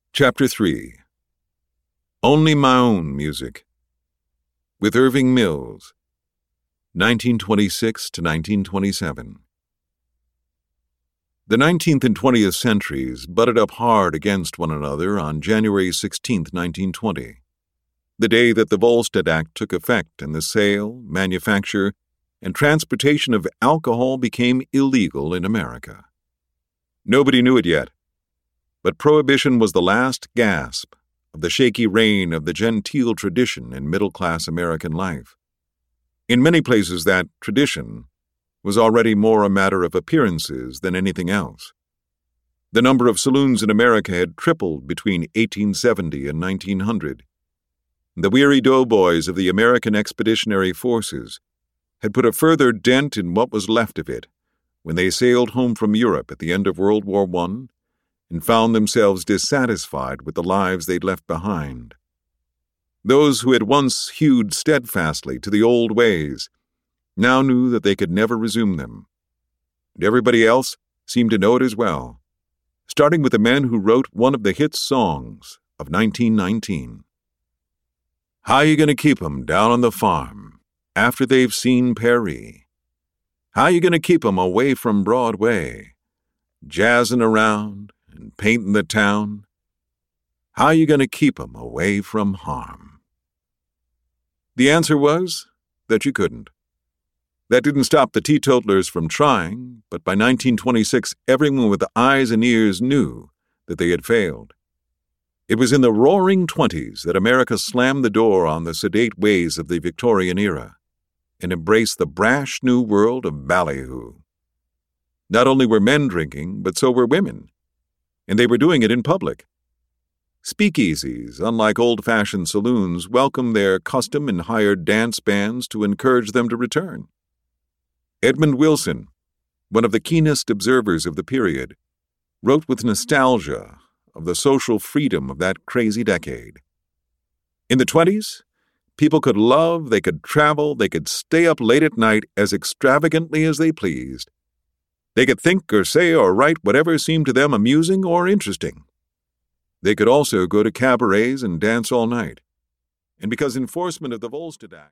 Chapter 3 Only My Own Music with Irving Mills, 1926 to 1927. The 19th and 20th centuries butted up hard against one another on January 16, 1920, the day that the Volstead Act took effect and the sale, manufacture, and transportation of alcohol became illegal in America. Nobody knew it yet, but Prohibition was the last gasp of the shaky reign of the genteel tradition in middle-class American life. In many places, that tradition was already more a matter of appearances than anything else. The number of saloons in America had tripled between 1870 and 1900. The weary doughboys of the American Expeditionary Forces had put a further dent in what was left of it when they sailed home from Europe at the end of World War I and found themselves dissatisfied with the lives they'd left behind. Those who had once hewed steadfastly to the old ways now knew that they could never resume them. And everybody else seemed to know it as well, starting with the man who wrote one of the hit songs of 1919. How you gonna keep 'em down on the farm after they've seen Paris? How you gonna keep 'em away from Broadway, jazzing around and painting the town? How you gonna keep 'em away from harm? The answer was that you couldn't. That didn't stop the teetotalers from trying, but by 1926 everyone with eyes and ears knew that they had failed. It was in the roaring 20s that America slammed the door on the sedate ways of the Victorian era and embraced the brash new world of ballyhoo. Not only were men drinking, but so were women, and they were doing it in public. Speakeasies, unlike old-fashioned saloons, welcomed their custom and hired dance bands to encourage them to return. Edmund Wilson, one of the keenest observers of the period, wrote with nostalgia of the social freedom of that crazy decade. In the 20s, people could love, they could travel, they could stay up late at night as extravagantly as they pleased. They could think or say or write whatever seemed to them amusing or interesting. They could also go to cabarets and dance all night. And because enforcement of the Volstead Act